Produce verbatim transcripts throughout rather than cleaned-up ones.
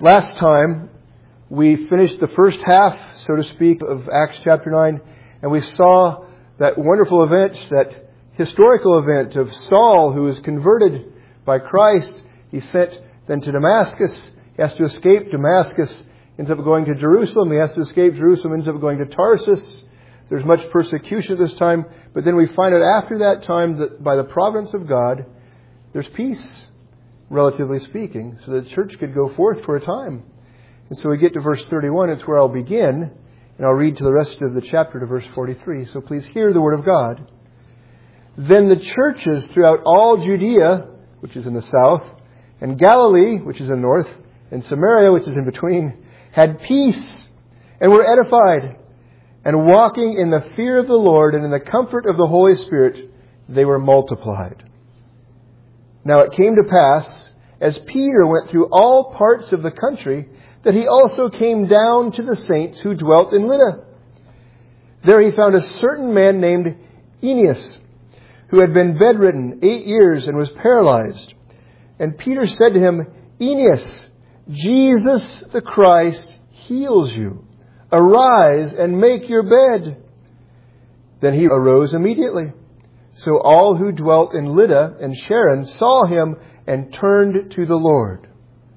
Last time, we finished the first half, so to speak, of Acts chapter nine, and we saw that wonderful event, that historical event of Saul, who was converted by Christ. He sent then to Damascus. He has to escape Damascus, ends up going to Jerusalem. He has to escape Jerusalem, ends up going to Tarsus. There's much persecution at this time, but then we find out after that time that by the providence of God, there's peace, relatively speaking, so the church could go forth for a time. And so we get to verse thirty-one. It's where I'll begin, and I'll read to the rest of the chapter to verse forty-three. So please hear the word of God. Then the churches throughout all Judea, which is in the south, and Galilee, which is in the north, and Samaria, which is in between, had peace and were edified. And walking in the fear of the Lord and in the comfort of the Holy Spirit, they were multiplied. Now it came to pass, as Peter went through all parts of the country, that he also came down to the saints who dwelt in Lydda. There he found a certain man named Aeneas, who had been bedridden eight years and was paralyzed. And Peter said to him, Aeneas, Jesus the Christ heals you. Arise and make your bed. Then he arose immediately. So all who dwelt in Lydda and Sharon saw him and turned to the Lord.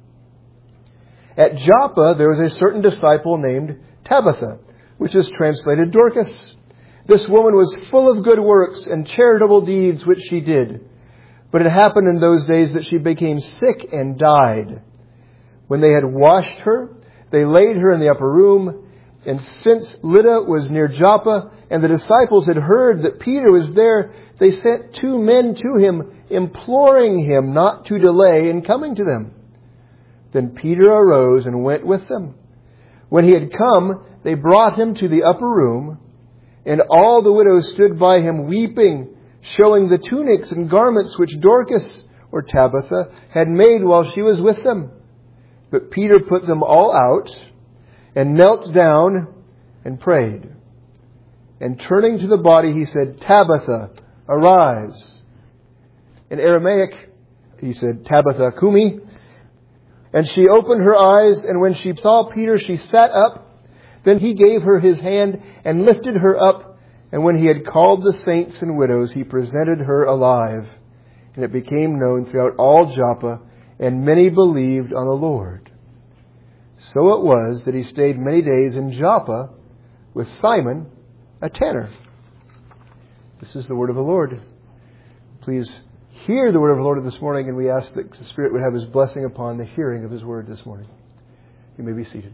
At Joppa there was a certain disciple named Tabitha, which is translated Dorcas. This woman was full of good works and charitable deeds which she did. But it happened in those days that she became sick and died. When they had washed her, they laid her in the upper room. And since Lydda was near Joppa, and the disciples had heard that Peter was there, they sent two men to him, imploring him not to delay in coming to them. Then Peter arose and went with them. When he had come, they brought him to the upper room, and all the widows stood by him weeping, showing the tunics and garments which Dorcas, or Tabitha, had made while she was with them. But Peter put them all out, and knelt down and prayed. And turning to the body, he said, Tabitha, arise. In Aramaic, he said, Tabitha kumi. And she opened her eyes, and when she saw Peter, she sat up. Then he gave her his hand and lifted her up. And when he had called the saints and widows, he presented her alive. And it became known throughout all Joppa, and many believed on the Lord. So it was that he stayed many days in Joppa with Simon, a tanner. This is the word of the Lord. Please hear the word of the Lord this morning, and we ask that the Spirit would have His blessing upon the hearing of His word this morning. You may be seated.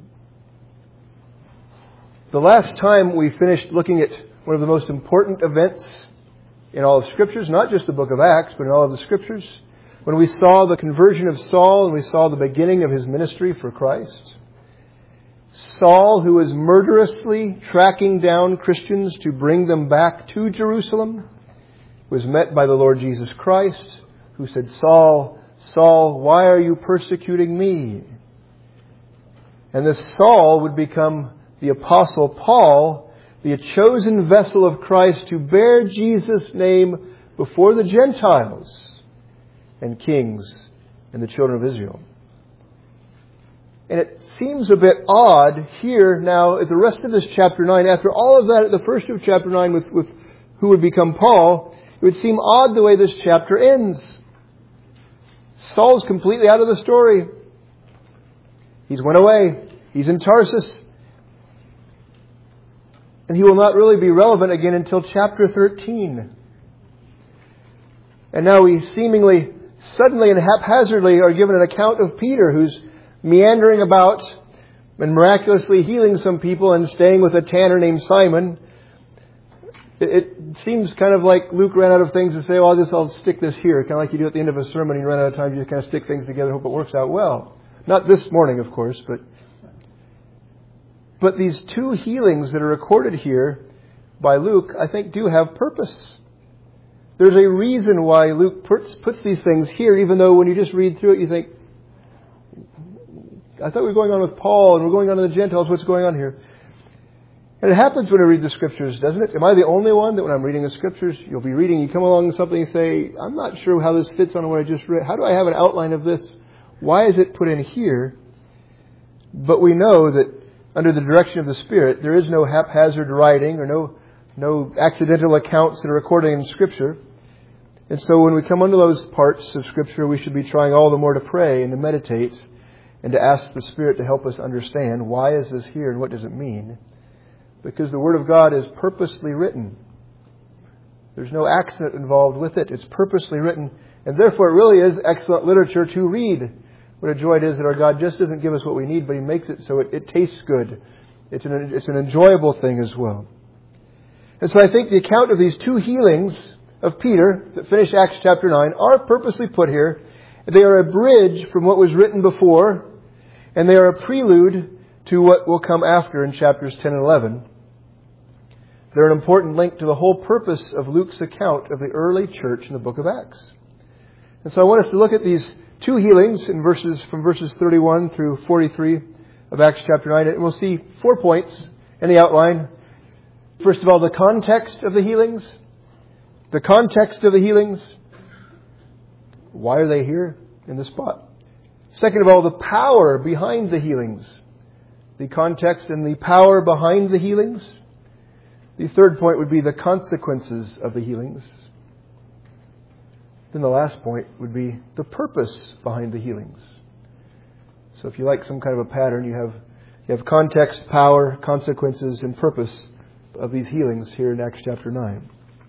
The last time we finished looking at one of the most important events in all of Scriptures, not just the book of Acts, but in all of the Scriptures, when we saw the conversion of Saul and we saw the beginning of his ministry for Christ. Saul, who was murderously tracking down Christians to bring them back to Jerusalem, was met by the Lord Jesus Christ, who said, Saul, Saul, why are you persecuting me? And this Saul would become the Apostle Paul, the chosen vessel of Christ to bear Jesus' name before the Gentiles and kings and the children of Israel. And it seems a bit odd here now at the rest of this chapter nine, after all of that at the first of chapter nine with, with who would become Paul, it would seem odd the way this chapter ends. Saul's completely out of the story. He's went away. He's in Tarsus. And he will not really be relevant again until chapter thirteen. And now we seemingly, suddenly and haphazardly are given an account of Peter, who's meandering about and miraculously healing some people and staying with a tanner named Simon. It, it seems kind of like Luke ran out of things to say, well, I'll just I'll stick this here. Kind of like you do at the end of a sermon, you run out of time, you just kind of stick things together, hope it works out well. Not this morning, of course, but but these two healings that are recorded here by Luke, I think, do have purpose. There's a reason why Luke puts, puts these things here, even though when you just read through it, you think, I thought we were going on with Paul and we're going on to the Gentiles. What's going on here? And it happens when I read the Scriptures, doesn't it? Am I the only one that when I'm reading the Scriptures, you'll be reading, you come along with something and say, I'm not sure how this fits on what I just read. How do I have an outline of this? Why is it put in here? But we know that under the direction of the Spirit, there is no haphazard writing or no, no accidental accounts that are recorded in Scripture. And so when we come under those parts of Scripture, we should be trying all the more to pray and to meditate and to ask the Spirit to help us understand, why is this here and what does it mean? Because the Word of God is purposely written. There's no accident involved with it. It's purposely written. And therefore it really is excellent literature to read. What a joy it is that our God just doesn't give us what we need, but He makes it so it, it tastes good. It's an, it's an enjoyable thing as well. And so I think the account of these two healings of Peter that finish Acts chapter nine are purposely put here. They are a bridge from what was written before, and they are a prelude to what will come after in chapters ten and eleven. They're an important link to the whole purpose of Luke's account of the early church in the book of Acts. And so I want us to look at these two healings in verses from verses thirty-one through forty-three of Acts chapter nine. And we'll see four points in the outline. First of all, the context of the healings. The context of the healings. Why are they here in this spot? Second of all, the power behind the healings. The context and the power behind the healings. The third point would be the consequences of the healings. Then the last point would be the purpose behind the healings. So if you like some kind of a pattern, you have you have context, power, consequences, and purpose of these healings here in Acts chapter nine.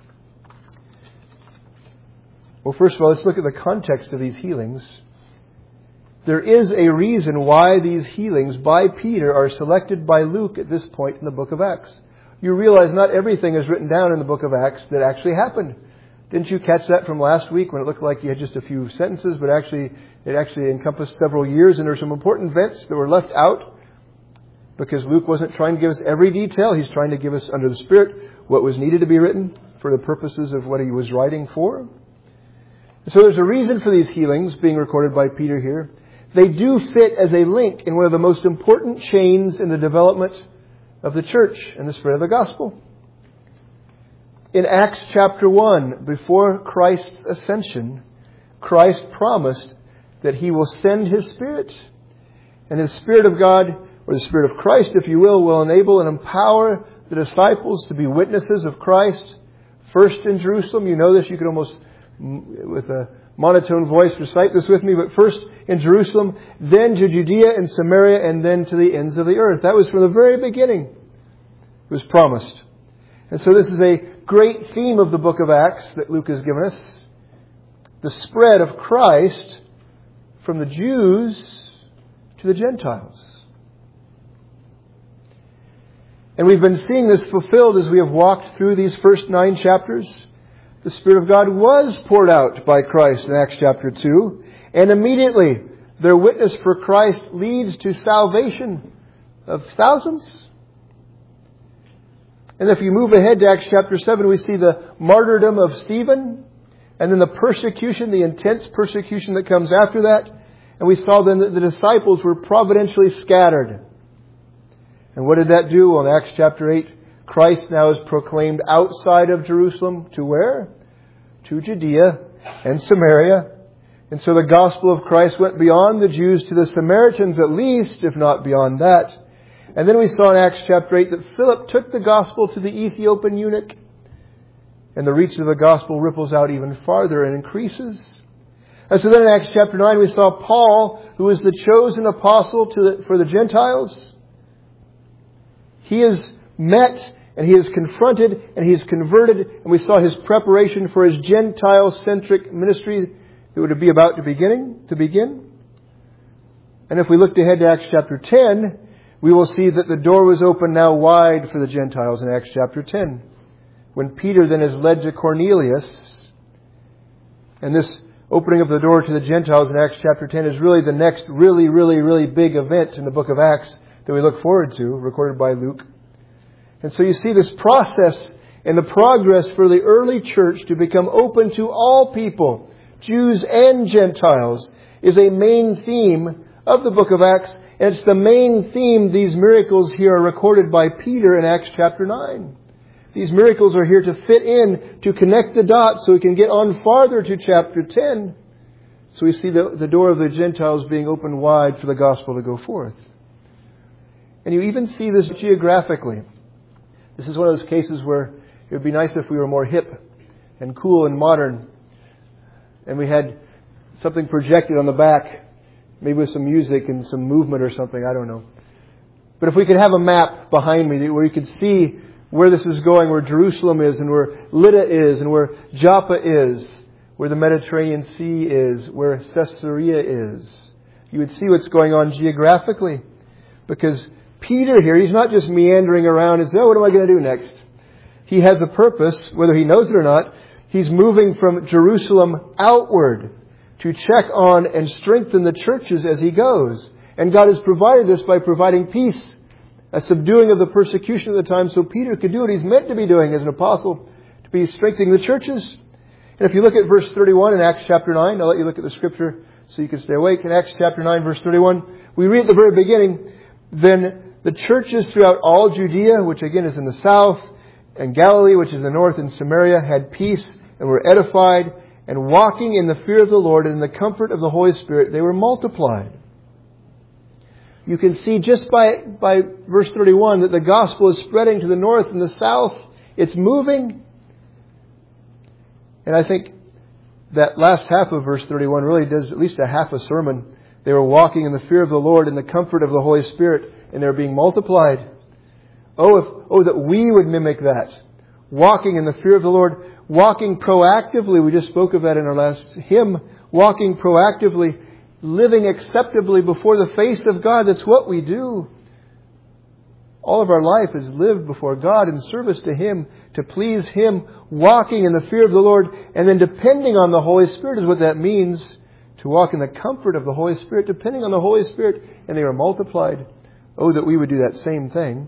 Well, first of all, let's look at the context of these healings. There is a reason why these healings by Peter are selected by Luke at this point in the book of Acts. You realize not everything is written down in the book of Acts that actually happened. Didn't you catch that from last week when it looked like you had just a few sentences, but actually it actually encompassed several years, and there are some important events that were left out because Luke wasn't trying to give us every detail. He's trying to give us under the Spirit what was needed to be written for the purposes of what he was writing for. So there's a reason for these healings being recorded by Peter here. They do fit as a link in one of the most important chains in the development of the church and the spread of the gospel. In Acts chapter one, before Christ's ascension, Christ promised that He will send His Spirit. And His Spirit of God, or the Spirit of Christ, if you will, will enable and empower the disciples to be witnesses of Christ. First in Jerusalem. You know this. You could almost, with a monotone voice, recite this with me. But first in Jerusalem, then to Judea and Samaria, and then to the ends of the earth. That was from the very beginning. It was promised. And so this is a great theme of the book of Acts that Luke has given us. The spread of Christ from the Jews to the Gentiles. And we've been seeing this fulfilled as we have walked through these first nine chapters. The Spirit of God was poured out by Christ in Acts chapter two. And immediately their witness for Christ leads to salvation of thousands. And if you move ahead to Acts chapter seven, we see the martyrdom of Stephen. And then the persecution, the intense persecution that comes after that. And we saw then that the disciples were providentially scattered. And what did that do? Well, in Acts chapter eight, Christ now is proclaimed outside of Jerusalem to where? To Judea and Samaria. And so the gospel of Christ went beyond the Jews to the Samaritans at least, if not beyond that. And then we saw in Acts chapter eight that Philip took the gospel to the Ethiopian eunuch. And the reach of the gospel ripples out even farther and increases. And so then in Acts chapter nine we saw Paul, who is the chosen apostle to the, for the Gentiles. He is met and he is confronted and he is converted. And we saw his preparation for his Gentile-centric ministry that would be about to beginning to begin. And if we looked ahead to Acts chapter ten, we will see that the door was opened now wide for the Gentiles in Acts chapter ten. When Peter then is led to Cornelius, and this opening of the door to the Gentiles in Acts chapter ten is really the next really, really, really big event in the book of Acts that we look forward to, recorded by Luke. And so you see this process and the progress for the early church to become open to all people, Jews and Gentiles, is a main theme of the book of Acts. And it's the main theme. These miracles here are recorded by Peter in Acts chapter nine. These miracles are here to fit in, to connect the dots so we can get on farther to chapter ten. So we see the, the door of the Gentiles being opened wide for the gospel to go forth. And you even see this geographically. This is one of those cases where it would be nice if we were more hip and cool and modern. And we had something projected on the back, maybe with some music and some movement or something, I don't know. But if we could have a map behind me where you could see where this is going, where Jerusalem is and where Lydda is and where Joppa is, where the Mediterranean Sea is, where Caesarea is. You would see what's going on geographically. Because Peter here, he's not just meandering around and saying, oh, what am I going to do next? He has a purpose, whether he knows it or not. He's moving from Jerusalem outward to check on and strengthen the churches as he goes. And God has provided this by providing peace, a subduing of the persecution at the time, so Peter could do what he's meant to be doing as an apostle, to be strengthening the churches. And if you look at verse thirty-one in Acts chapter nine, I'll let you look at the scripture so you can stay awake. In Acts chapter nine, verse thirty-one, we read at the very beginning, then the churches throughout all Judea, which again is in the south, and Galilee, which is in the north, and Samaria, had peace and were edified, and walking in the fear of the Lord and in the comfort of the Holy Spirit, they were multiplied. You can see just by, by verse thirty-one that the gospel is spreading to the north and the south. It's moving. And I think that last half of verse thirty-one really does at least a half a sermon. They were walking in the fear of the Lord and the comfort of the Holy Spirit, and they were being multiplied. Oh, if, oh, that we would mimic that. Walking in the fear of the Lord, walking proactively. We just spoke of that in our last hymn. Walking proactively, living acceptably before the face of God. That's what we do. All of our life is lived before God in service to Him, to please Him, walking in the fear of the Lord, and then depending on the Holy Spirit is what that means, to walk in the comfort of the Holy Spirit, depending on the Holy Spirit, and they are multiplied. Oh, that we would do that same thing.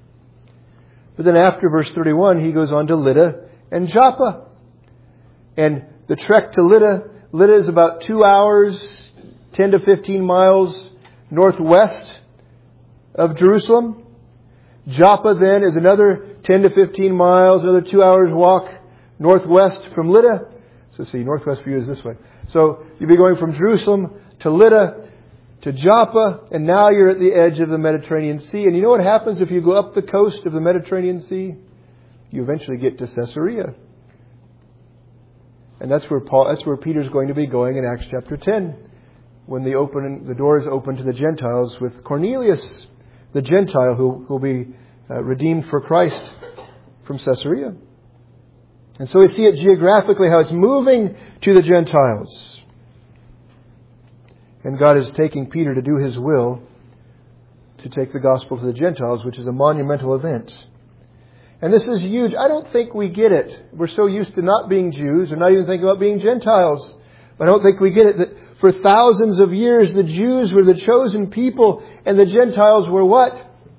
But then after verse thirty-one, he goes on to Lydda and Joppa. And the trek to Lydda, Lydda is about two hours, ten to fifteen miles northwest of Jerusalem. Joppa then is another ten to fifteen miles, another two hours walk northwest from Lydda. So see, northwest for you is this way. So you'll be going from Jerusalem to Lydda to Joppa, and now you're at the edge of the Mediterranean Sea. And you know what happens if you go up the coast of the Mediterranean Sea? You eventually get to Caesarea. And that's where Paul, that's where Peter's going to be going in Acts chapter ten, when the open, the doors open to the Gentiles with Cornelius, the Gentile who will be uh, redeemed for Christ from Caesarea. And so we see it geographically how it's moving to the Gentiles. And God is taking Peter to do His will, to take the gospel to the Gentiles, which is a monumental event. And this is huge. I don't think we get it. We're so used to not being Jews and not even thinking about being Gentiles. But I don't think we get it that for thousands of years the Jews were the chosen people and the Gentiles were what?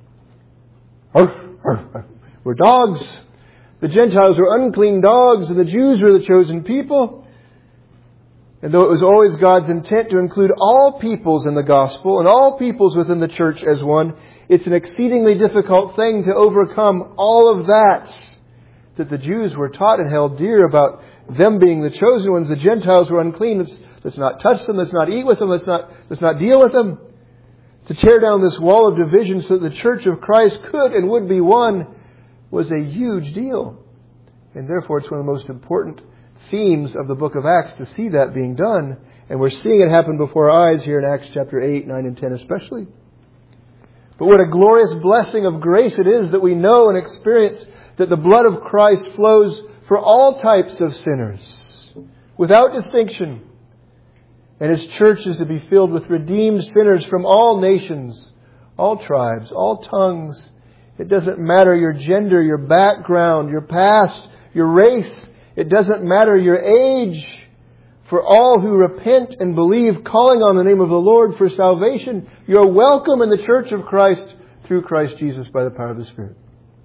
Were dogs. The Gentiles were unclean dogs and the Jews were the chosen people. And though it was always God's intent to include all peoples in the gospel and all peoples within the church as one, it's an exceedingly difficult thing to overcome all of that that the Jews were taught and held dear about them being the chosen ones. The Gentiles were unclean. Let's, let's not touch them. Let's not eat with them. Let's not, let's not deal with them. To tear down this wall of division so that the church of Christ could and would be one was a huge deal. And therefore it's one of the most important themes of the book of Acts to see that being done. And we're seeing it happen before our eyes here in Acts chapter eight, nine, and ten especially. But what a glorious blessing of grace it is that we know and experience that the blood of Christ flows for all types of sinners, without distinction. And His church is to be filled with redeemed sinners from all nations, all tribes, all tongues. It doesn't matter your gender, your background, your past, your race. It doesn't matter your age. For all who repent and believe, calling on the name of the Lord for salvation, you're welcome in the church of Christ through Christ Jesus by the power of the Spirit.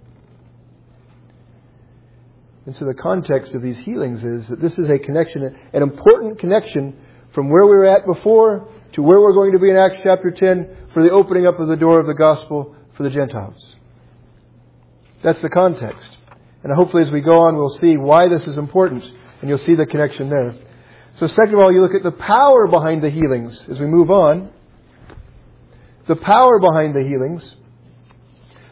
And so the context of these healings is that this is a connection, an important connection from where we were at before to where we're going to be in Acts chapter ten for the opening up of the door of the gospel for the Gentiles. That's the context. And hopefully as we go on, we'll see why this is important. And you'll see the connection there. So second of all, you look at the power behind the healings as we move on. The power behind the healings.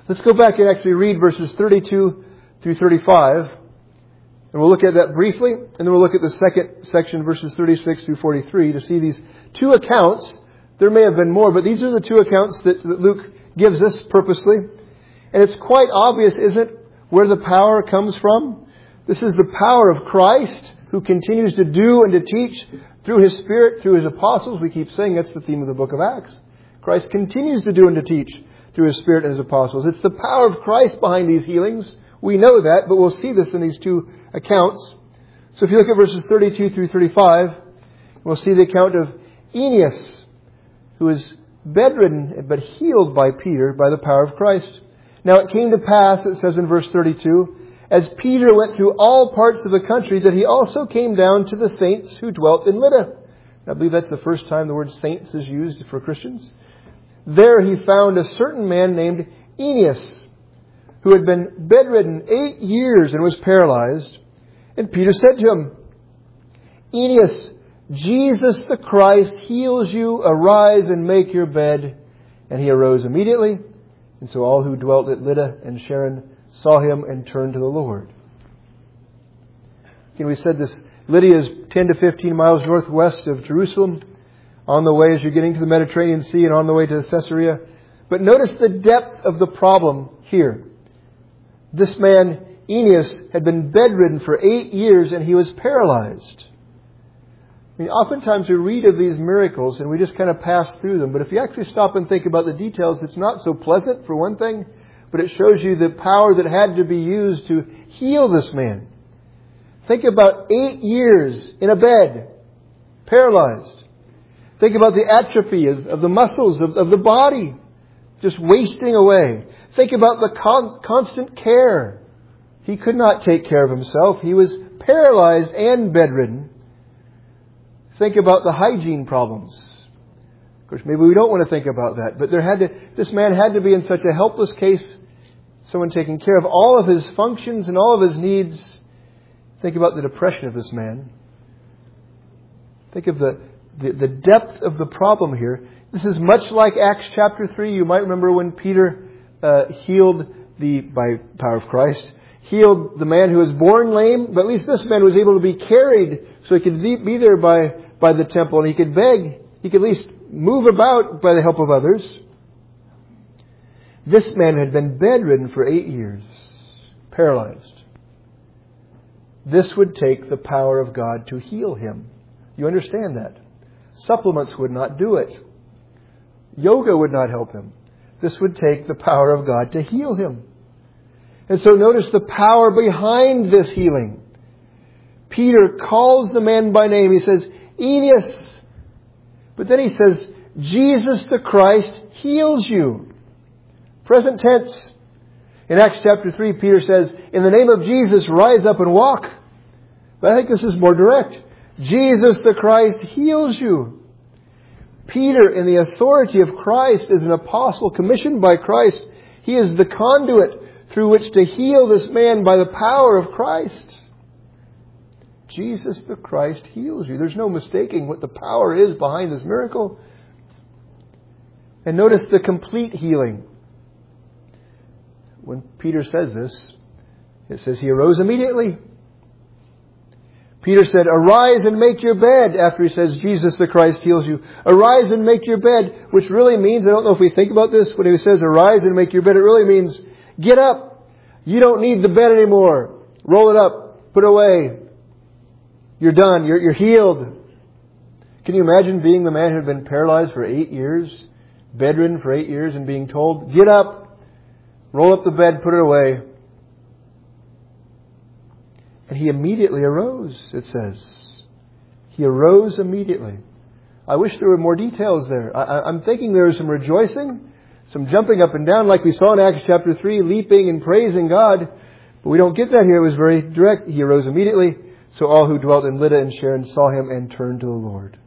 Let's go back and actually read verses thirty-two through thirty-five. And we'll look at that briefly. And then we'll look at the second section, verses thirty-six through forty-three, to see these two accounts. There may have been more, but these are the two accounts that, that Luke gives us purposely. And it's quite obvious, isn't it, where the power comes from? This is the power of Christ, who continues to do and to teach through His Spirit, through His apostles. We keep saying that's the theme of the book of Acts. Christ continues to do and to teach through His Spirit and His apostles. It's the power of Christ behind these healings. We know that, but we'll see this in these two accounts. So if you look at verses thirty-two through thirty-five, we'll see the account of Aeneas, who is bedridden but healed by Peter by the power of Christ. Now it came to pass, it says in verse thirty-two, as Peter went through all parts of the country, that he also came down to the saints who dwelt in Lydda. I believe that's the first time the word saints is used for Christians. There he found a certain man named Aeneas, who had been bedridden eight years and was paralyzed. And Peter said to him, Aeneas, Jesus the Christ heals you. Arise and make your bed. And he arose immediately. And so all who dwelt at Lydda and Sharon saw him and turned to the Lord. Again, we said this, Lydda is ten to fifteen miles northwest of Jerusalem, on the way as you're getting to the Mediterranean Sea and on the way to Caesarea. But notice the depth of the problem here. This man, Aeneas, had been bedridden for eight years and he was paralyzed. I mean, oftentimes we read of these miracles and we just kind of pass through them. But if you actually stop and think about the details, it's not so pleasant, for one thing. But it shows you the power that had to be used to heal this man. Think about eight years in a bed, paralyzed. Think about the atrophy of, of the muscles of, of the body, just wasting away. Think about the con- constant care. He could not take care of himself. He was paralyzed and bedridden. Think about the hygiene problems. Of course, maybe we don't want to think about that. But there had to, this man had to be in such a helpless case, someone taking care of all of his functions and all of his needs. Think about the depression of this man. Think of the, the, the depth of the problem here. This is much like Acts chapter three. You might remember when Peter uh, healed the, by power of Christ, healed the man who was born lame. But at least this man was able to be carried so he could be there by, by the temple. And he could beg. He could at least move about by the help of others. This man had been bedridden for eight years, paralyzed. This would take the power of God to heal him. You understand that? Supplements would not do it. Yoga would not help him. This would take the power of God to heal him. And so notice the power behind this healing. Peter calls the man by name. He says, Aeneas. But then he says, Jesus the Christ heals you. Present tense. In Acts chapter three, Peter says, in the name of Jesus, rise up and walk. But I think this is more direct. Jesus the Christ heals you. Peter, in the authority of Christ, is an apostle commissioned by Christ. He is the conduit through which to heal this man by the power of Christ. Jesus the Christ heals you. There's no mistaking what the power is behind this miracle. And notice the complete healing. When Peter says this, it says he arose immediately. Peter said, arise and make your bed, after he says, Jesus the Christ heals you. Arise and make your bed, which really means, I don't know if we think about this, when he says arise and make your bed, it really means get up. You don't need the bed anymore. Roll it up. Put it away. You're done. You're, you're healed. Can you imagine being the man who had been paralyzed for eight years, bedridden for eight years, and being told, get up, roll up the bed, put it away. And he immediately arose, it says. He arose immediately. I wish there were more details there. I, I'm thinking there was some rejoicing, some jumping up and down like we saw in Acts chapter three, leaping and praising God. But we don't get that here. It was very direct. He arose immediately. So all who dwelt in Lydda and Sharon saw him and turned to the Lord.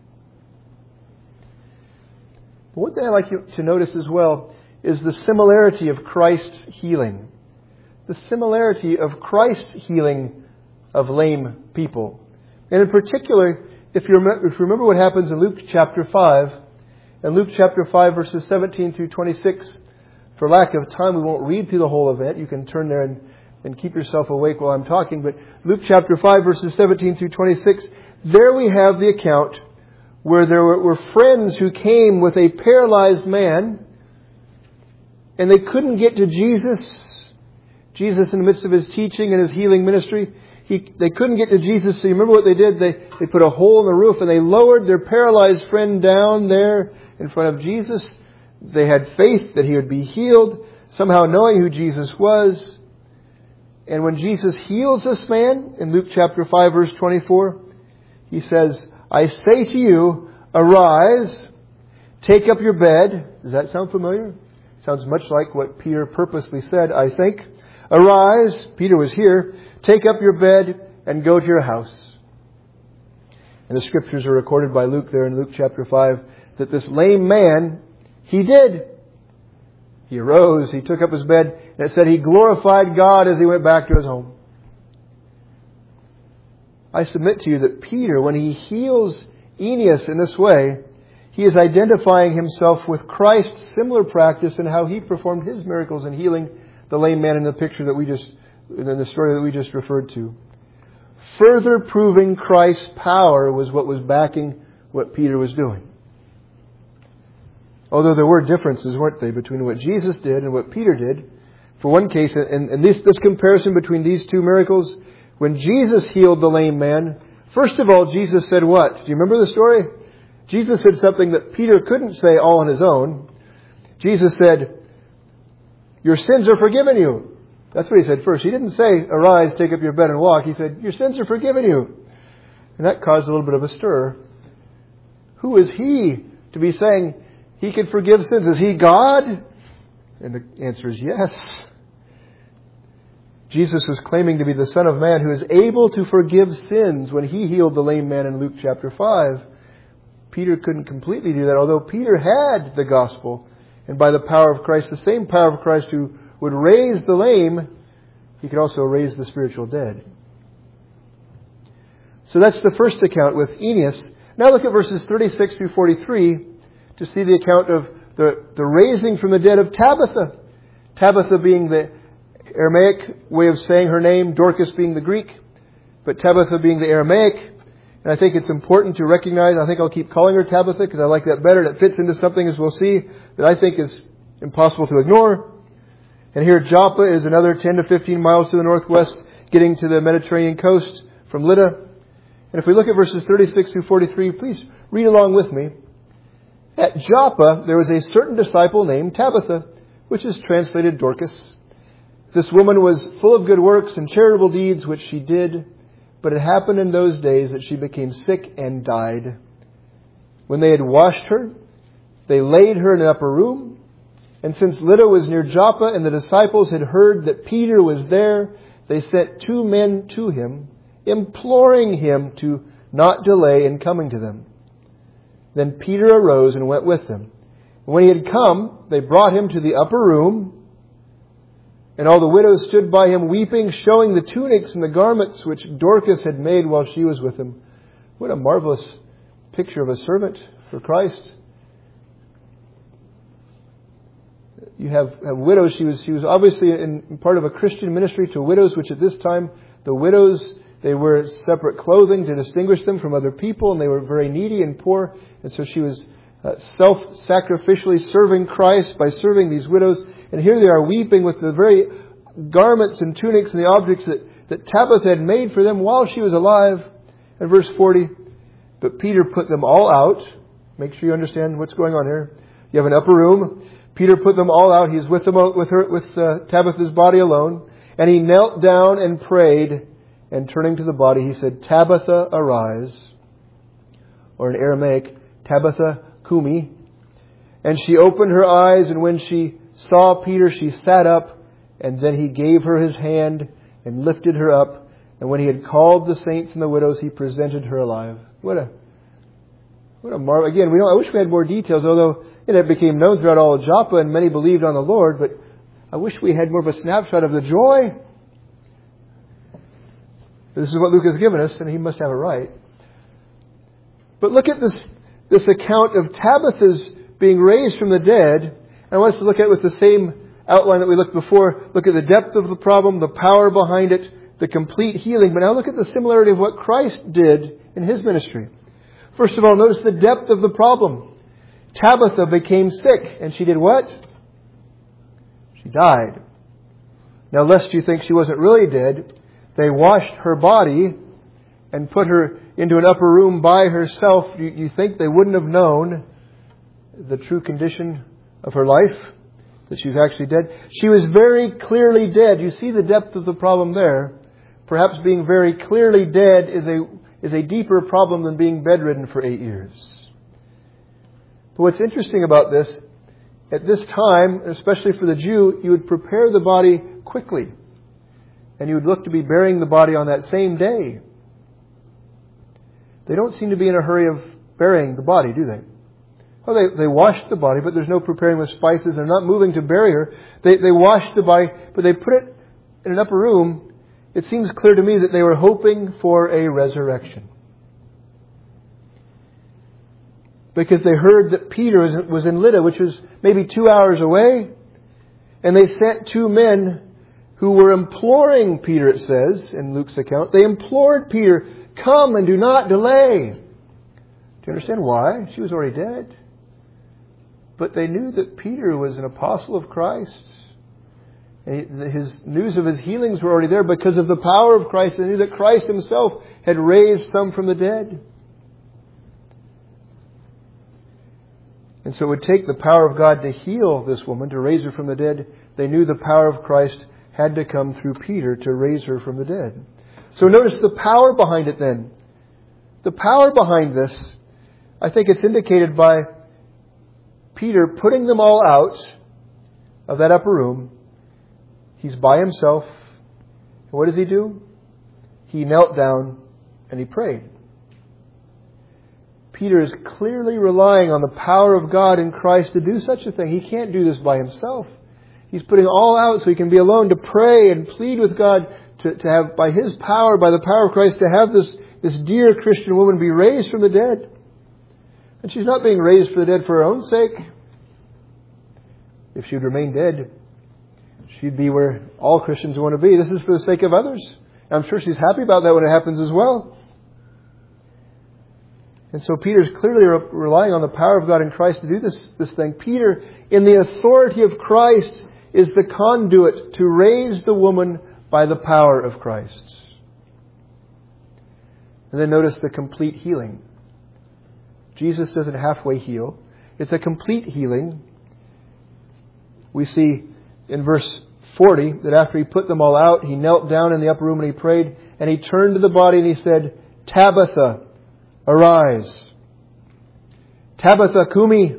But one thing I'd like you to notice as well is the similarity of Christ's healing. The similarity of Christ's healing of lame people. And in particular, if you remember, if you remember what happens in Luke chapter five, in Luke chapter five verses seventeen through twenty-six, For lack of time, we won't read through the whole event. You can turn there and, and keep yourself awake while I'm talking. But Luke chapter five, verses seventeen through twenty-six, there we have the account where there were, were friends who came with a paralyzed man, and they couldn't get to Jesus. Jesus, in the midst of His teaching and His healing ministry, he, they couldn't get to Jesus. So you remember what they did? They, they put a hole in the roof and they lowered their paralyzed friend down there in front of Jesus. They had faith that he would be healed, somehow knowing who Jesus was. And when Jesus heals this man in Luke chapter five, verse twenty-four, He says, I say to you, arise, take up your bed. Does that sound familiar? Sounds much like what Peter purposely said, I think. Arise, Peter was here, take up your bed and go to your house. And the scriptures are recorded by Luke there in Luke chapter five that this lame man, he did. He arose, he took up his bed, and it said he glorified God as he went back to his home. I submit to you that Peter, when he heals Aeneas in this way, he is identifying himself with Christ's similar practice in how He performed His miracles in healing the lame man in the picture that we just, in the story that we just referred to. Further proving Christ's power was what was backing what Peter was doing. Although there were differences, weren't they, between what Jesus did and what Peter did. For one case, and, and this, this comparison between these two miracles, when Jesus healed the lame man, first of all, Jesus said what? Do you remember the story? Jesus said something that Peter couldn't say all on his own. Jesus said, your sins are forgiven you. That's what He said first. He didn't say, arise, take up your bed and walk. He said, your sins are forgiven you. And that caused a little bit of a stir. Who is He to be saying He can forgive sins? Is He God? And the answer is yes. Jesus was claiming to be the Son of Man who is able to forgive sins when He healed the lame man in Luke chapter five. Peter couldn't completely do that, although Peter had the gospel. And by the power of Christ, the same power of Christ who would raise the lame, He could also raise the spiritual dead. So that's the first account with Aeneas. Now look at verses thirty-six through forty-three to see the account of the, the raising from the dead of Tabitha. Tabitha being the Aramaic way of saying her name, Dorcas being the Greek, but Tabitha being the Aramaic. And I think it's important to recognize, I think I'll keep calling her Tabitha because I like that better. That fits into something, as we'll see, that I think is impossible to ignore. And here Joppa is another ten to fifteen miles to the northwest, getting to the Mediterranean coast from Lydda. And if we look at verses thirty-six through forty-three, please read along with me. At Joppa, there was a certain disciple named Tabitha, which is translated Dorcas. This woman was full of good works and charitable deeds, which she did. But it happened in those days that she became sick and died. When they had washed her, they laid her in an upper room. And since Lydda was near Joppa and the disciples had heard that Peter was there, they sent two men to him, imploring him to not delay in coming to them. Then Peter arose and went with them. And when he had come, they brought him to the upper room. And all the widows stood by him weeping, showing the tunics and the garments which Dorcas had made while she was with him. What a marvelous picture of a servant for Christ. You have, have widows. She was, she was obviously in part of a Christian ministry to widows, which at this time, the widows, they wear separate clothing to distinguish them from other people, and they were very needy and poor. And so she was uh, self-sacrificially serving Christ by serving these widows. And here they are weeping with the very garments and tunics and the objects that, that Tabitha had made for them while she was alive. And verse forty, but Peter put them all out. Make sure you understand what's going on here. You have an upper room. Peter put them all out. He's with them with her with uh, Tabitha's body alone. And he knelt down and prayed. And turning to the body, he said, Tabitha, arise. Or in Aramaic, Tabitha Kumi. And she opened her eyes, and when she saw Peter, she sat up, and then he gave her his hand and lifted her up. And when he had called the saints and the widows, he presented her alive. What a, what a marvel. Again, we don't, I wish we had more details, although it had became known throughout all of Joppa, and many believed on the Lord, but I wish we had more of a snapshot of the joy. This is what Luke has given us, and he must have it right. But look at this, this account of Tabitha's being raised from the dead. I want us to look at it with the same outline that we looked before. Look at the depth of the problem, the power behind it, the complete healing. But now look at the similarity of what Christ did in His ministry. First of all, notice the depth of the problem. Tabitha became sick, and she did what? She died. Now, lest you think she wasn't really dead, they washed her body and put her into an upper room by herself. You, you think they wouldn't have known the true condition of her life, that she was actually dead? She was very clearly dead. You see the depth of the problem there. Perhaps being very clearly dead is a, is a deeper problem than being bedridden for eight years. But what's interesting about this, at this time, especially for the Jew, you would prepare the body quickly. And you would look to be burying the body on that same day. They don't seem to be in a hurry of burying the body, do they? Well, they, they washed the body, but there's no preparing with spices. They're not moving to bury her. They, they washed the body, but they put it in an upper room. It seems clear to me that they were hoping for a resurrection. Because they heard that Peter was, was in Lydda, which was maybe two hours away. And they sent two men who were imploring Peter, it says, in Luke's account. They implored Peter, come and do not delay. Do you understand why? She was already dead. But they knew that Peter was an apostle of Christ. And his news of his healings were already there because of the power of Christ. They knew that Christ Himself had raised some from the dead. And so it would take the power of God to heal this woman, to raise her from the dead. They knew the power of Christ had to come through Peter to raise her from the dead. So notice the power behind it then. The power behind this, I think it's indicated by Peter putting them all out of that upper room. He's by himself. And what does he do? He knelt down and he prayed. Peter is clearly relying on the power of God in Christ to do such a thing. He can't do this by himself. He's putting all out so he can be alone to pray and plead with God to, to have, by His power, by the power of Christ, to have this, this dear Christian woman be raised from the dead. And she's not being raised from the dead for her own sake. If she would remain dead, she'd be where all Christians want to be. This is for the sake of others. I'm sure she's happy about that when it happens as well. And so Peter's clearly re- relying on the power of God in Christ to do this, this thing. Peter, in the authority of Christ, is the conduit to raise the woman by the power of Christ. And then notice the complete healing. Jesus doesn't halfway heal. It's a complete healing. We see in verse forty that after He put them all out, He knelt down in the upper room and He prayed. And He turned to the body and He said, Tabitha, arise. Tabitha Kumi.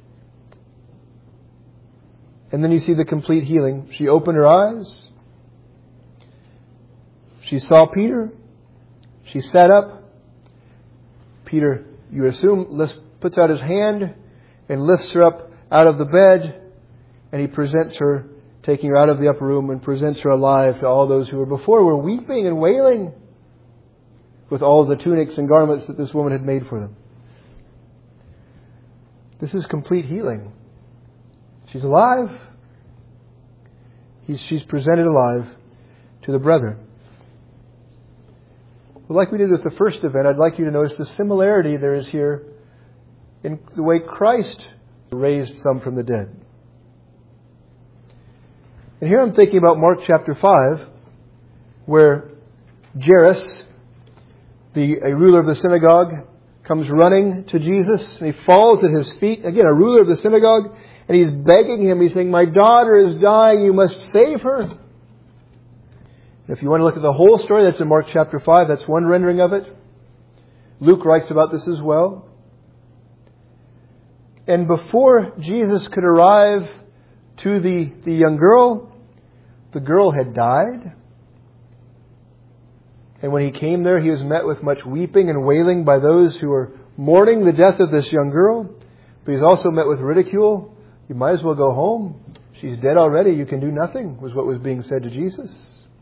And then you see the complete healing. She opened her eyes. She saw Peter. She sat up. Peter, you assume, lifts, puts out his hand and lifts her up out of the bed. And he presents her, taking her out of the upper room, and presents her alive to all those who were before were weeping and wailing with all the tunics and garments that this woman had made for them. This is complete healing. She's alive. He's, she's presented alive to the brethren. Well, like we did with the first event, I'd like you to notice the similarity there is here in the way Christ raised some from the dead. And here I'm thinking about Mark chapter five, where Jairus, the a ruler of the synagogue, comes running to Jesus and he falls at His feet. Again, a ruler of the synagogue, and he's begging Him. He's saying, my daughter is dying. You must save her. And if you want to look at the whole story, that's in Mark chapter five. That's one rendering of it. Luke writes about this as well. And before Jesus could arrive to the, the young girl, the girl had died. And when He came there, He was met with much weeping and wailing by those who were mourning the death of this young girl. But He's also met with ridicule. You might as well go home. She's dead already. You can do nothing, was what was being said to Jesus.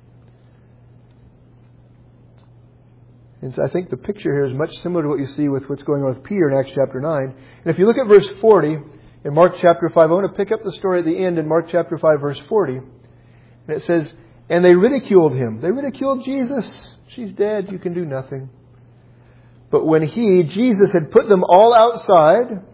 And so I think the picture here is much similar to what you see with what's going on with Peter in Acts chapter nine. And if you look at verse forty, In Mark chapter five, I want to pick up the story at the end in Mark chapter five, verse forty. And it says, and they ridiculed him. They ridiculed Jesus. She's dead. You can do nothing. But when he, Jesus, had put them all outside,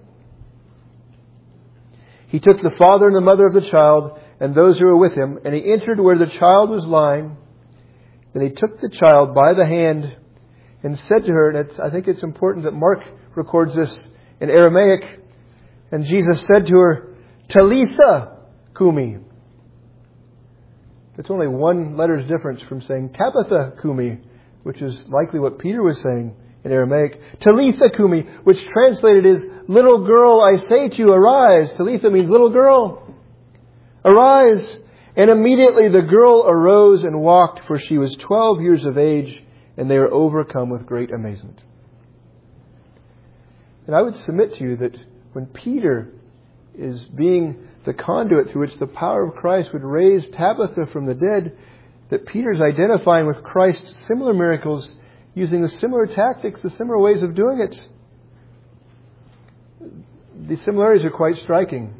he took the father and the mother of the child and those who were with him, and he entered where the child was lying. Then he took the child by the hand and said to her, and it's, I think it's important that Mark records this in Aramaic, and Jesus said to her, Talitha Kumi. It's only one letter's difference from saying Tabitha Kumi, which is likely what Peter was saying in Aramaic. Talitha Kumi, which translated is, little girl, I say to you, arise. Talitha means little girl. Arise. And immediately the girl arose and walked, for she was twelve years of age, and they were overcome with great amazement. And I would submit to you that when Peter is being the conduit through which the power of Christ would raise Tabitha from the dead, that Peter's identifying with Christ's similar miracles, using the similar tactics, the similar ways of doing it. The similarities are quite striking.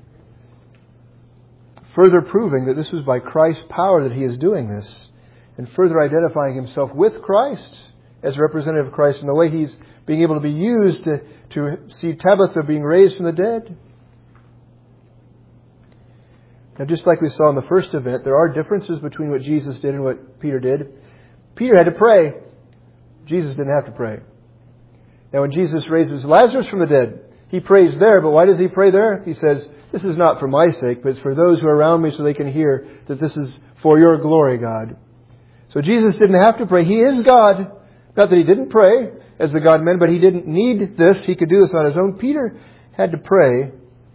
Further proving that this was by Christ's power that he is doing this, and further identifying himself with Christ as a representative of Christ in the way he's being able to be used to, to see Tabitha being raised from the dead. Now, just like we saw in the first event, there are differences between what Jesus did and what Peter did. Peter had to pray. Jesus didn't have to pray. Now, when Jesus raises Lazarus from the dead, he prays there. But why does he pray there? He says, this is not for my sake, but it's for those who are around me so they can hear that this is for your glory, God. So Jesus didn't have to pray. He is God. Not that he didn't pray as the God-man, but he didn't need this. He could do this on his own. Peter had to pray.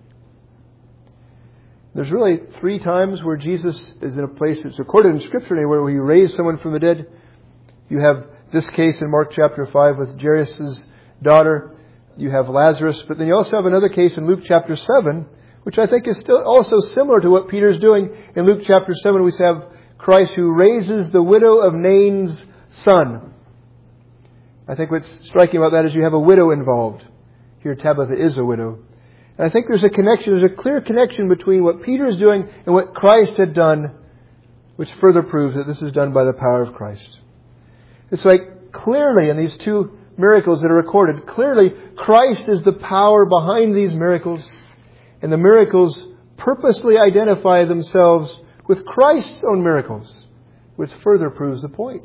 There's really three times where Jesus is in a place that's recorded in Scripture anywhere where he raised someone from the dead. You have this case in Mark chapter five with Jairus' daughter. You have Lazarus. But then you also have another case in Luke chapter seven, which I think is still also similar to what Peter's doing. In Luke chapter seven, we have Christ who raises the widow of Nain's son. I think what's striking about that is you have a widow involved. Here Tabitha is a widow. And I think there's a connection, there's a clear connection between what Peter is doing and what Christ had done, which further proves that this is done by the power of Christ. It's like clearly in these two miracles that are recorded, clearly Christ is the power behind these miracles, and the miracles purposely identify themselves with Christ's own miracles, which further proves the point.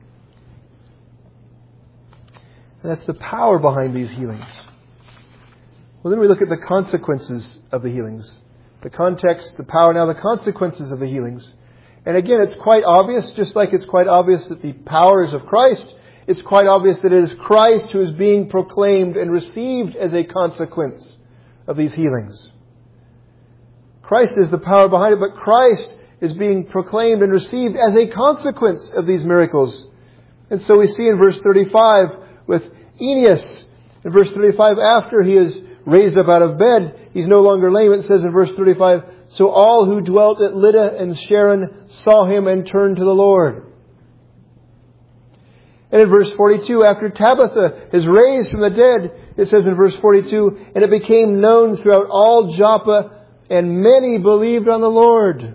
And that's the power behind these healings. Well, then we look at the consequences of the healings. The context, the power, now the consequences of the healings. And again, it's quite obvious, just like it's quite obvious that the power is of Christ, it's quite obvious that it is Christ who is being proclaimed and received as a consequence of these healings. Christ is the power behind it, but Christ is being proclaimed and received as a consequence of these miracles. And so we see in verse thirty-five with Aeneas, in verse thirty-five, after he is raised up out of bed, he's no longer lame. It says in verse thirty-five, so all who dwelt at Lydda and Sharon saw him and turned to the Lord. And in verse forty-two, after Tabitha is raised from the dead, it says in verse forty-two, and it became known throughout all Joppa, and many believed on the Lord.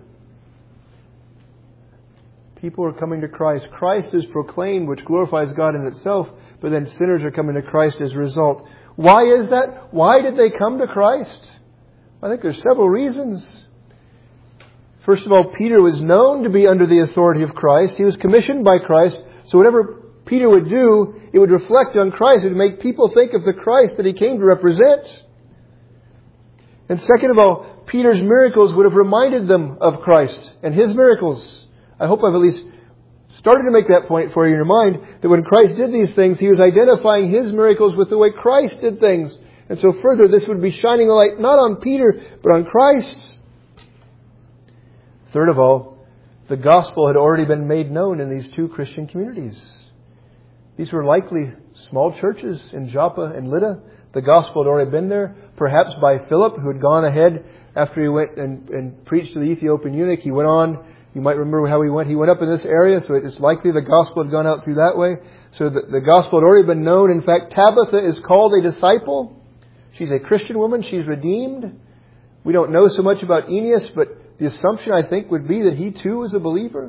People are coming to Christ. Christ is proclaimed, which glorifies God in itself, but then sinners are coming to Christ as a result. Why is that? Why did they come to Christ? I think there's several reasons. First of all, Peter was known to be under the authority of Christ. He was commissioned by Christ. So whatever Peter would do, it would reflect on Christ. It would make people think of the Christ that he came to represent. And second of all, Peter's miracles would have reminded them of Christ and his miracles. I hope I've at least started to make that point for you in your mind, that when Christ did these things, he was identifying his miracles with the way Christ did things. And so further, this would be shining a light not on Peter, but on Christ. Third of all, the gospel had already been made known in these two Christian communities. These were likely small churches in Joppa and Lydda. The gospel had already been there, perhaps by Philip, who had gone ahead after he went and, and preached to the Ethiopian eunuch. He went on. You might remember how he went. He went up in this area, so it's likely the gospel had gone out through that way. So the, the gospel had already been known. In fact, Tabitha is called a disciple. She's a Christian woman. She's redeemed. We don't know so much about Aeneas, but the assumption, I think, would be that he too was a believer.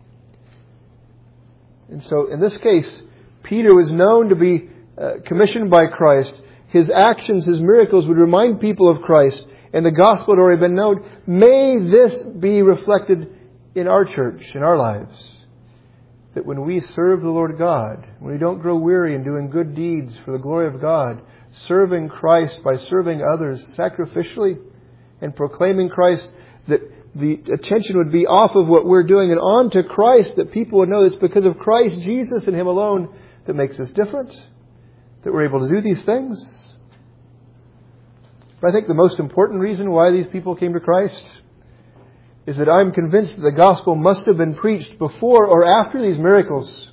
And so, in this case, Peter was known to be uh, commissioned by Christ. His actions, his miracles would remind people of Christ, and the gospel had already been known. May this be reflected in our church, in our lives. That when we serve the Lord God, when we don't grow weary in doing good deeds for the glory of God, serving Christ by serving others sacrificially and proclaiming Christ, that the attention would be off of what we're doing and on to Christ, that people would know it's because of Christ Jesus and Him alone that makes us different, that we're able to do these things. But I think the most important reason why these people came to Christ is that I'm convinced that the gospel must have been preached before or after these miracles.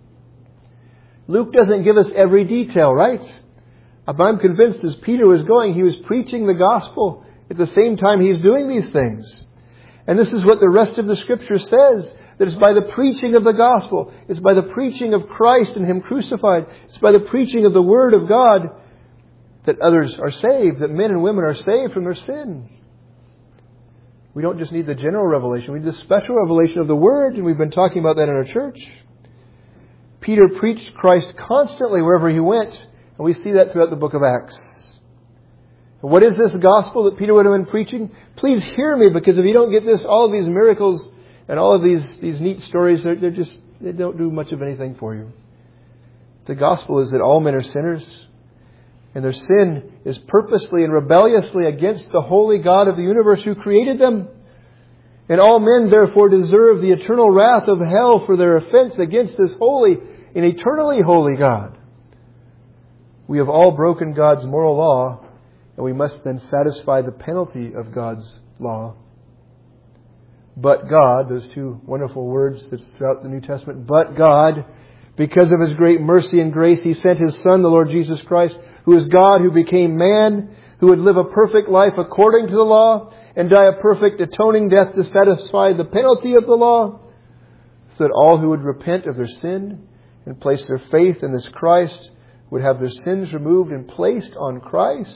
Luke doesn't give us every detail, right? But I'm convinced as Peter was going, he was preaching the gospel at the same time he's doing these things. And this is what the rest of the Scripture says, that it's by the preaching of the gospel, it's by the preaching of Christ and Him crucified, it's by the preaching of the Word of God that others are saved, that men and women are saved from their sin. We don't just need the general revelation, we need the special revelation of the Word, and we've been talking about that in our church. Peter preached Christ constantly wherever he went, and we see that throughout the book of Acts. What is this gospel that Peter would have been preaching? Please hear me, because if you don't get this, all of these miracles and all of these, these neat stories, they're, they're just, they don't do much of anything for you. The gospel is that all men are sinners, and their sin is purposely and rebelliously against the holy God of the universe who created them. And all men therefore deserve the eternal wrath of hell for their offense against this holy and eternally holy God. We have all broken God's moral law, and we must then satisfy the penalty of God's law. But God, those two wonderful words that's throughout the New Testament, but God, because of His great mercy and grace, He sent His Son, the Lord Jesus Christ, who is God, who became man, who would live a perfect life according to the law, and die a perfect atoning death to satisfy the penalty of the law, so that all who would repent of their sin and place their faith in this Christ would have their sins removed and placed on Christ,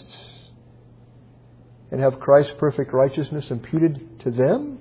and have Christ's perfect righteousness imputed to them.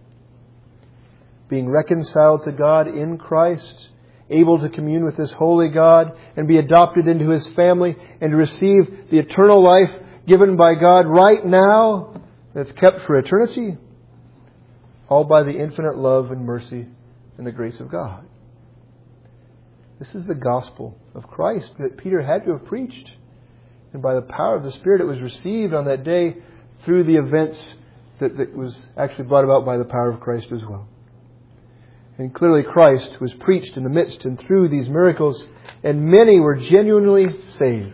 Being reconciled to God in Christ, able to commune with this holy God and be adopted into His family and to receive the eternal life given by God right now that's kept for eternity. All by the infinite love and mercy and the grace of God. This is the gospel of Christ that Peter had to have preached. And by the power of the Spirit, it was received on that day through the events that, that was actually brought about by the power of Christ as well. And clearly Christ was preached in the midst and through these miracles, and many were genuinely saved.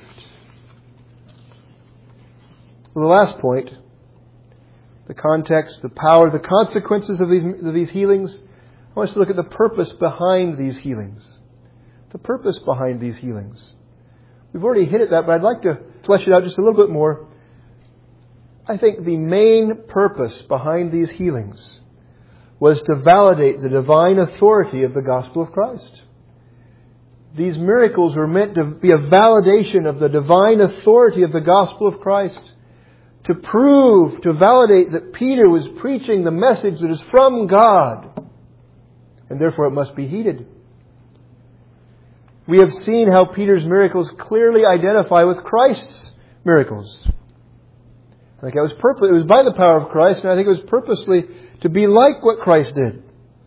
Well, the last point, the context, the power, the consequences of these, of these healings, I want us to look at the purpose behind these healings. The purpose behind these healings. We've already hit at that, but I'd like to flesh it out just a little bit more. I think the main purpose behind these healings was to validate the divine authority of the gospel of Christ. These miracles were meant to be a validation of the divine authority of the gospel of Christ. To prove, to validate that Peter was preaching the message that is from God. And therefore it must be heeded. We have seen how Peter's miracles clearly identify with Christ's miracles. I think it was purpose, it was by the power of Christ, and I think it was purposely to be like what Christ did.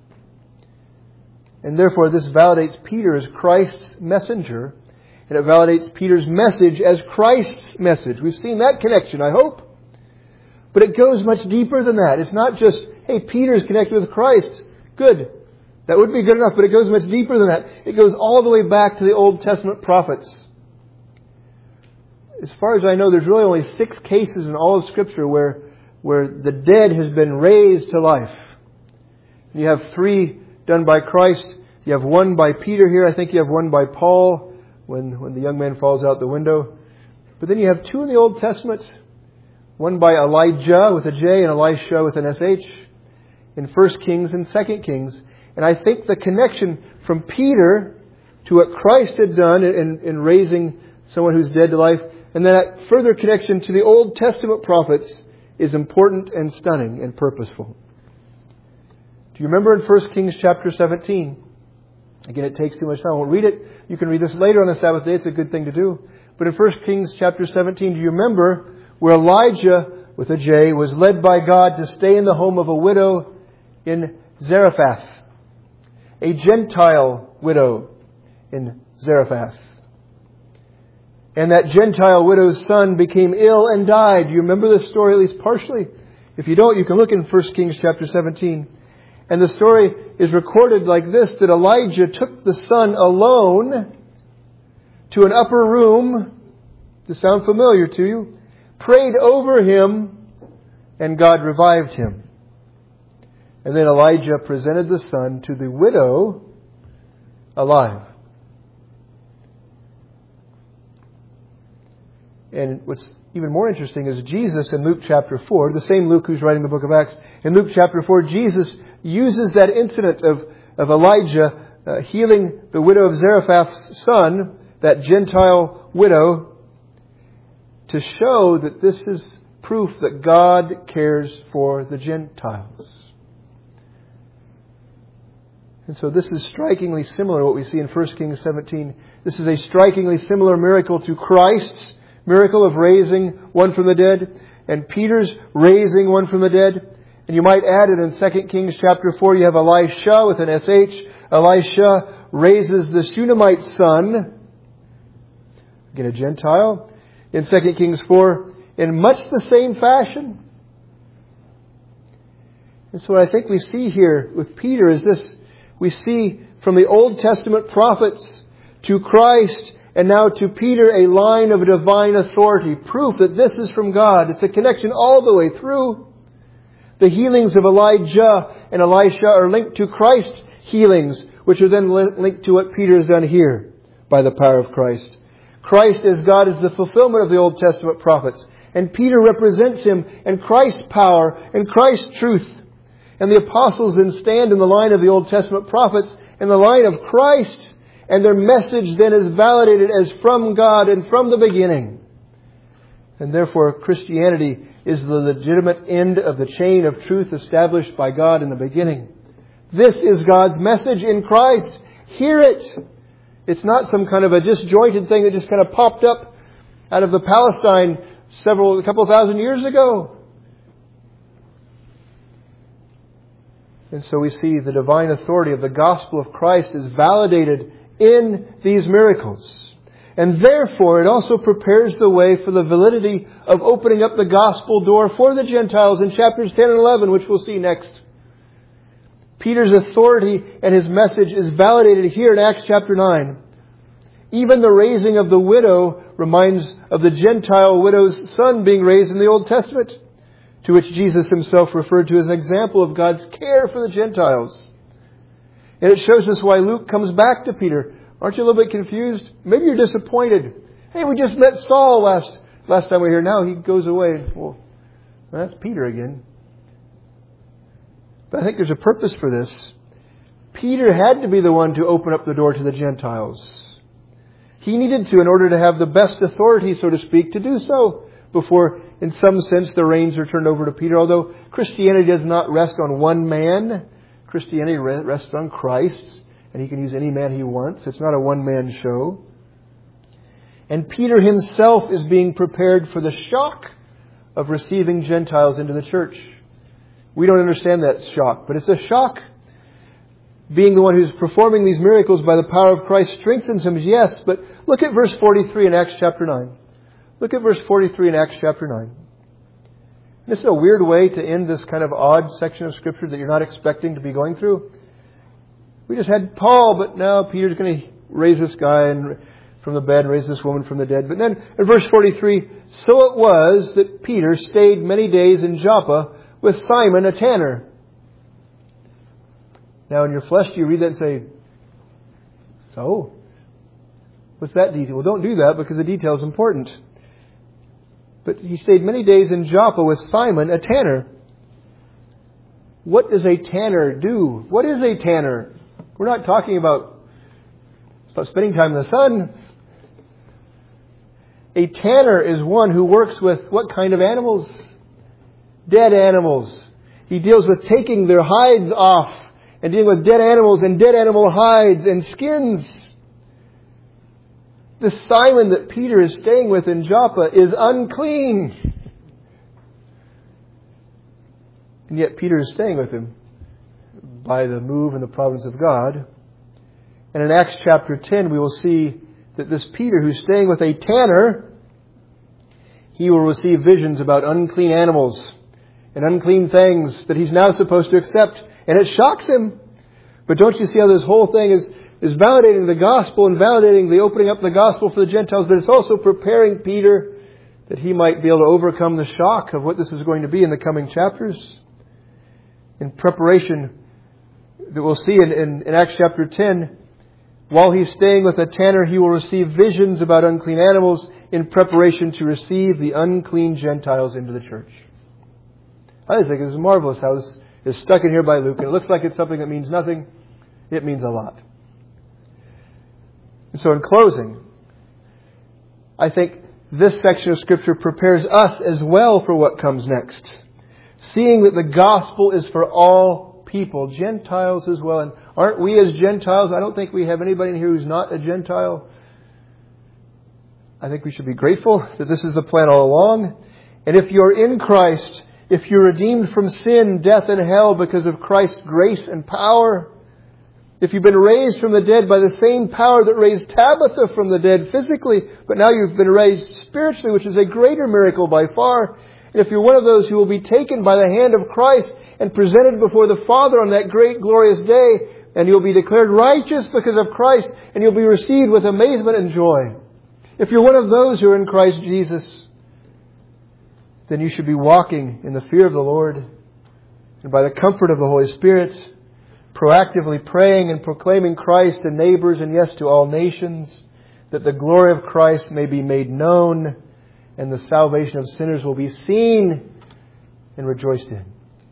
And therefore this validates Peter as Christ's messenger, and it validates Peter's message as Christ's message. We've seen that connection, I hope. But it goes much deeper than that. It's not just, hey, Peter's connected with Christ. Good. That would be good enough, but it goes much deeper than that. It goes all the way back to the Old Testament prophets. As far as I know, there's really only six cases in all of Scripture where, where the dead has been raised to life. You have three done by Christ. You have one by Peter here. I think you have one by Paul when, when the young man falls out the window. But then you have two in the Old Testament. One by Elijah with a J and Elisha with an S H in First Kings and Second Kings. And I think the connection from Peter to what Christ had done in, in raising someone who's dead to life, I And that further connection to the Old Testament prophets is important and stunning and purposeful. Do you remember in First Kings chapter seventeen? Again, it takes too much time. I won't read it. You can read this later on the Sabbath day. It's a good thing to do. But in First Kings chapter seventeen, do you remember where Elijah, with a J, was led by God to stay in the home of a widow in Zarephath? A Gentile widow in Zarephath. And that Gentile widow's son became ill and died. You remember this story at least partially? If you don't, you can look in First Kings chapter seventeen. And the story is recorded like this, that Elijah took the son alone to an upper room, to sound familiar to you, prayed over him, and God revived him. And then Elijah presented the son to the widow alive. And what's even more interesting is Jesus in Luke chapter four, the same Luke who's writing the book of Acts, in Luke chapter four, Jesus uses that incident of, of Elijah uh, healing the widow of Zarephath's son, that Gentile widow, to show that this is proof that God cares for the Gentiles. And so this is strikingly similar to what we see in First Kings seventeen. This is a strikingly similar miracle to Christ's miracle of raising one from the dead, and Peter's raising one from the dead. And you might add it in Second Kings chapter four, you have Elisha with an S H. Elisha raises the Shunammite son, again a Gentile, in Second Kings four, in much the same fashion. And so what I think we see here with Peter is this. We see from the Old Testament prophets to Christ and now to Peter a line of divine authority. Proof that this is from God. It's a connection all the way through. The healings of Elijah and Elisha are linked to Christ's healings, which are then linked to what Peter has done here by the power of Christ. Christ as God is the fulfillment of the Old Testament prophets. And Peter represents Him and Christ's power and Christ's truth. And the apostles then stand in the line of the Old Testament prophets in the line of Christ. And their message then is validated as from God and from the beginning. And therefore Christianity is the legitimate end of the chain of truth established by God in the beginning. This is God's message in Christ. Hear it. It's not some kind of a disjointed thing that just kind of popped up out of the Palestine several, a couple of thousand years ago. And so we see the divine authority of the gospel of Christ is validated in these miracles. And therefore, it also prepares the way for the validity of opening up the gospel door for the Gentiles in chapters ten and eleven, which we'll see next. Peter's authority and his message is validated here in Acts chapter nine. Even the raising of the widow reminds of the Gentile widow's son being raised in the Old Testament, to which Jesus Himself referred to as an example of God's care for the Gentiles. And it shows us why Luke comes back to Peter. Aren't you a little bit confused? Maybe you're disappointed. Hey, we just met Saul last last time we were here. Now he goes away. Well, that's Peter again. But I think there's a purpose for this. Peter had to be the one to open up the door to the Gentiles. He needed to in order to have the best authority, so to speak, to do so before, in some sense, the reins are turned over to Peter. Although Christianity does not rest on one man. Christianity rests on Christ. And He can use any man He wants. It's not a one-man show. And Peter himself is being prepared for the shock of receiving Gentiles into the church. We don't understand that shock, but it's a shock. Being the one who's performing these miracles by the power of Christ strengthens him, yes. But look at verse forty-three in Acts chapter nine. Look at verse forty-three in Acts chapter nine. This is a weird way to end this kind of odd section of Scripture that you're not expecting to be going through. We just had Paul, but now Peter's going to raise this guy and from the bed and raise this woman from the dead. But then in verse forty-three, so it was that Peter stayed many days in Joppa with Simon, a tanner. Now in your flesh, do you read that and say, so? What's that detail? Well, don't do that because the detail is important. But he stayed many days in Joppa with Simon, a tanner. What does a tanner do? What is a tanner? We're not talking about, about spending time in the sun. A tanner is one who works with what kind of animals? Dead animals. He deals with taking their hides off and dealing with dead animals and dead animal hides and skins. This Simon that Peter is staying with in Joppa is unclean. And yet Peter is staying with him by the move and the providence of God. And in Acts chapter ten, we will see that this Peter, who's staying with a tanner, he will receive visions about unclean animals and unclean things that he's now supposed to accept. And it shocks him. But don't you see how this whole thing is, is validating the gospel and validating the opening up the gospel for the Gentiles, but it's also preparing Peter that he might be able to overcome the shock of what this is going to be in the coming chapters. In preparation, that we'll see in, in, in Acts chapter ten, while he's staying with a tanner, he will receive visions about unclean animals in preparation to receive the unclean Gentiles into the church. I just think it's marvelous how this is stuck in here by Luke. And it looks like it's something that means nothing. It means a lot. And so in closing, I think this section of Scripture prepares us as well for what comes next. Seeing that the gospel is for all people, Gentiles as well. And aren't we as Gentiles? I don't think we have anybody in here who's not a Gentile. I think we should be grateful that this is the plan all along. And if you're in Christ, if you're redeemed from sin, death, and hell because of Christ's grace and power, if you've been raised from the dead by the same power that raised Tabitha from the dead physically, but now you've been raised spiritually, which is a greater miracle by far. And if you're one of those who will be taken by the hand of Christ and presented before the Father on that great glorious day, and you'll be declared righteous because of Christ, and you'll be received with amazement and joy. If you're one of those who are in Christ Jesus, then you should be walking in the fear of the Lord and by the comfort of the Holy Spirit, proactively praying and proclaiming Christ to neighbors and yes to all nations, that the glory of Christ may be made known and the salvation of sinners will be seen and rejoiced in.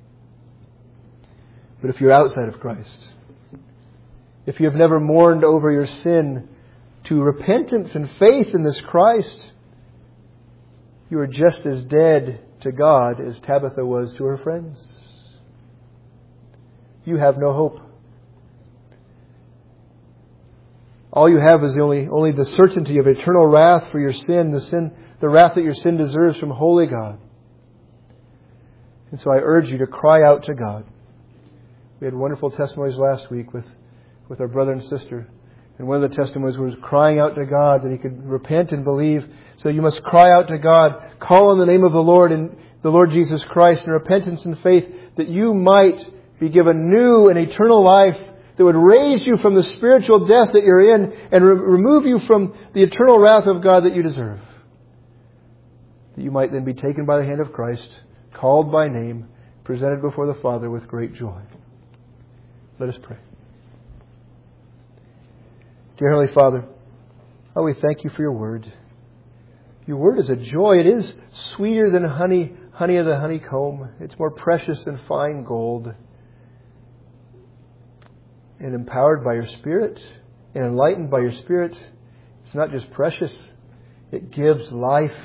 But if you're outside of Christ, if you have never mourned over your sin to repentance and faith in this Christ, you are just as dead to God as Tabitha was to her friends. You have no hope. All you have is the only, only the certainty of eternal wrath for your sin, the sin, the wrath that your sin deserves from holy God. And so I urge you to cry out to God. We had wonderful testimonies last week with, with our brother and sister. And one of the testimonies was crying out to God that he could repent and believe. So you must cry out to God, call on the name of the Lord and the Lord Jesus Christ in repentance and faith, that you might be given new and eternal life that would raise you from the spiritual death that you're in and re- remove you from the eternal wrath of God that you deserve. That you might then be taken by the hand of Christ, called by name, presented before the Father with great joy. Let us pray. Dear Heavenly Father, oh, we thank you for your word. Your word is a joy. It is sweeter than honey, honey of the honeycomb. It's more precious than fine gold. And empowered by your Spirit and enlightened by your Spirit, it's not just precious, it gives life.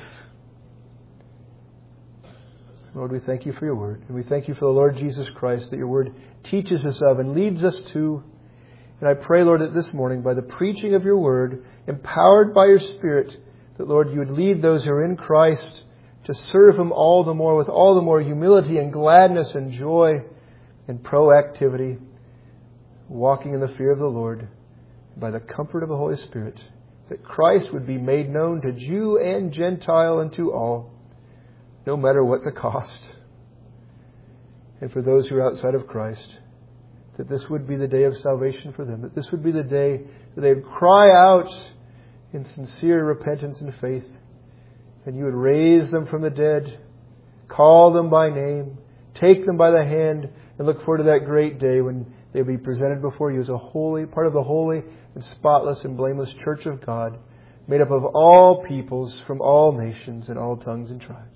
Lord, we thank you for your word. And we thank you for the Lord Jesus Christ, that your word teaches us of and leads us to. And I pray, Lord, that this morning, by the preaching of your word, empowered by your Spirit, that, Lord, you would lead those who are in Christ to serve him all the more, with all the more humility and gladness and joy and proactivity, walking in the fear of the Lord, by the comfort of the Holy Spirit, that Christ would be made known to Jew and Gentile and to all, no matter what the cost. And for those who are outside of Christ, that this would be the day of salvation for them, that this would be the day that they would cry out in sincere repentance and faith, and you would raise them from the dead, call them by name, take them by the hand, and look forward to that great day when they'll be presented before you as a holy, part of the holy and spotless and blameless church of God, made up of all peoples from all nations and all tongues and tribes.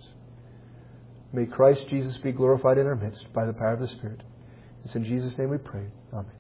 May Christ Jesus be glorified in our midst by the power of the Spirit. It's in Jesus' name we pray. Amen.